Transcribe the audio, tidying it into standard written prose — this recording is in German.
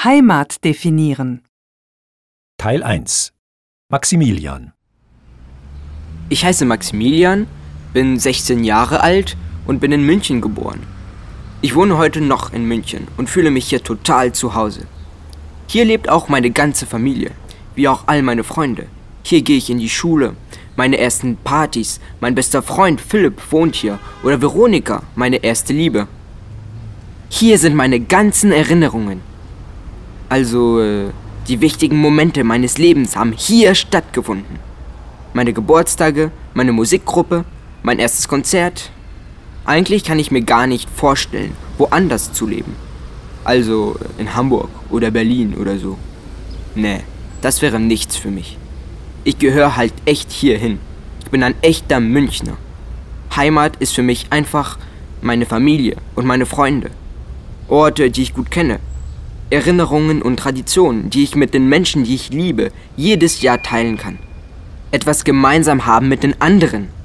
Heimat definieren. Teil 1. Maximilian. Ich heiße Maximilian, bin 16 Jahre alt und bin in München geboren. Ich wohne heute noch in München und fühle mich hier total zu Hause. Hier lebt auch meine ganze Familie, wie auch all meine Freunde. Hier gehe ich in die Schule, meine ersten Partys, mein bester Freund Philipp wohnt hier oder Veronika, meine erste Liebe. Hier sind meine ganzen Erinnerungen. Also, die wichtigen Momente meines Lebens haben hier stattgefunden. Meine Geburtstage, meine Musikgruppe, mein erstes Konzert. Eigentlich kann ich mir gar nicht vorstellen, woanders zu leben. Also in Hamburg oder Berlin oder so. Nee, das wäre nichts für mich. Ich gehöre halt echt hierhin. Ich bin ein echter Münchner. Heimat ist für mich einfach meine Familie und meine Freunde. Orte, die ich gut kenne. Erinnerungen und Traditionen, die ich mit den Menschen, die ich liebe, jedes Jahr teilen kann. Etwas gemeinsam haben mit den anderen.